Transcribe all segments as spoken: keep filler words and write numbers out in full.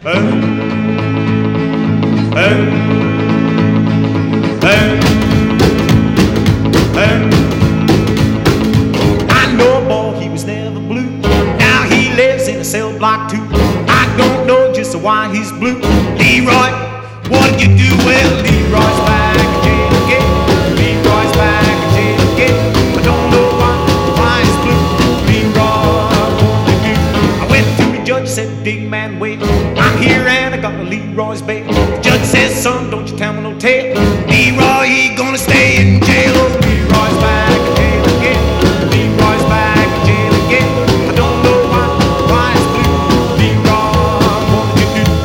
Hey, hey, hey, hey. I know a boy, he was never blue. Now he lives in a cell block too. I don't know just why he's blue. Leroy, what did you do? Well, Leroy's back in jail again. Leroy's back in jail again. I don't know why, why he's blue. Leroy, what did you do? I went to the judge, said, big man, wait. I'm here and I got a Leroy's bail. The judge says, son, don't you tell me no tale. Leroy, he gonna stay in jail. Oh, Leroy's back in jail again. Leroy's back in jail again. I don't know why, why it's blue. Leroy, what did you do?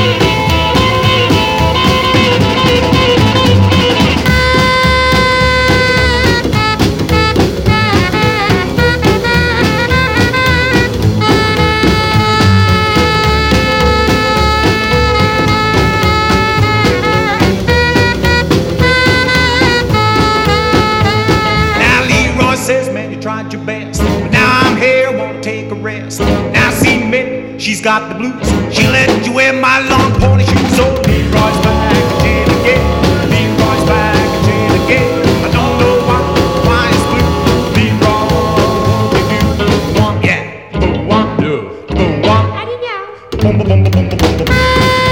Says, man, you tried your best, but now I'm here, wanna take a rest. Now see Minnie, she's got the blues. She let you wear my long pony shoes. So Leroy's back in jail again. Leroy's back in jail again. I don't know why, why it's blue. Leroy, what did you do? One, yeah, boom, one, two, boom, one. How do you know? Boom, boom, boom, boom, boom, boom, boom.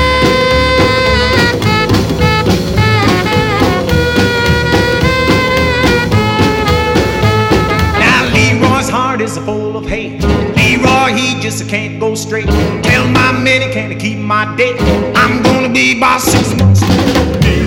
Is full of hate. Leroy, he just can't go straight. Tell my Minnie, can't keep my date. I'm gonna be by six months.